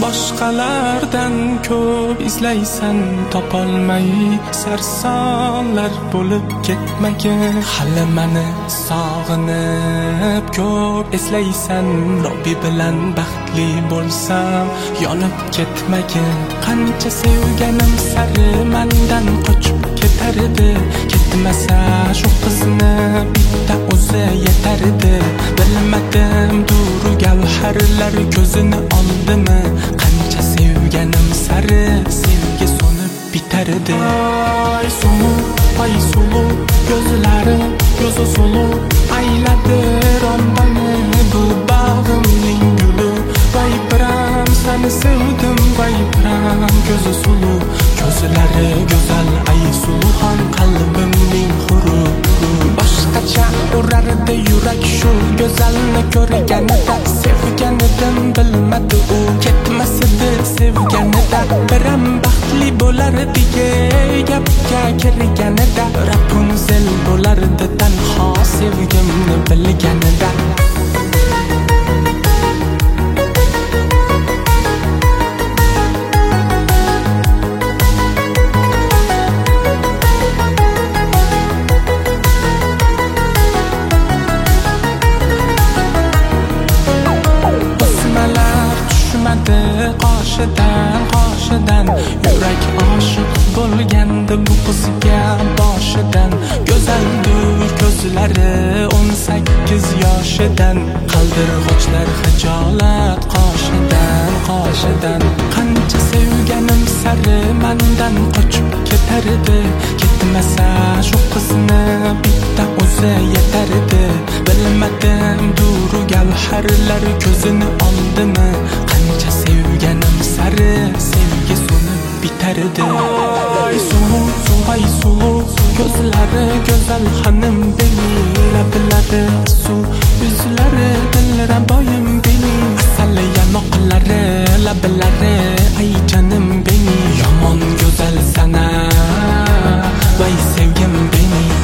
boshqalardan ko'p izlaysan topolmay sarsonlar bo'lib ketmagin hali mani sog'inib ko'p eslaysan Robbi bilan baxtli bo'lsam yonib ketmagin qancha sevganim sari mendan qochib ketar edi ketmasa shu qizni bitta o'zi yetar edi bilmadim duru gavharlar ko'zini oldimi qancha sevganim sari sevgi so'nib bitar edi ay sulu gözlari ko'zi sulu ayladi rombani bu bag'imning guli vay biram seni sevdim vay biram ko'zi sulu ko'zlari go'zal ay suluxon qalbimning huru boshqacha urardi yurak shu go'zalni ko'rganida sevganidan bilmadi u ketmasidi sevganida biram baxtli bo'lardi gapga kirganida Rapunzel bo'lardi tanho sevgimni bilganida qoshidan yurak oshiq bo'lgandi bu qizga boshidan go'zaldur ko'zlari 18 yoshidan qaldirg'ochlar hijolat qoshidan qancha sevganim sari mendan qochib ketar edi ketmasa shu qizni bitta o'zi yetar edi bilmadim duru gavharlar ko'zini oldimi qancha sevganim sari sevgi so'nib bitar edi ay sulu ko'zlari go'zal xonim beni lablari suv yuzlari dilraboyim beni asal yanoqlari lablari ay jonim beni yomon go'zal sana vay sevgim beni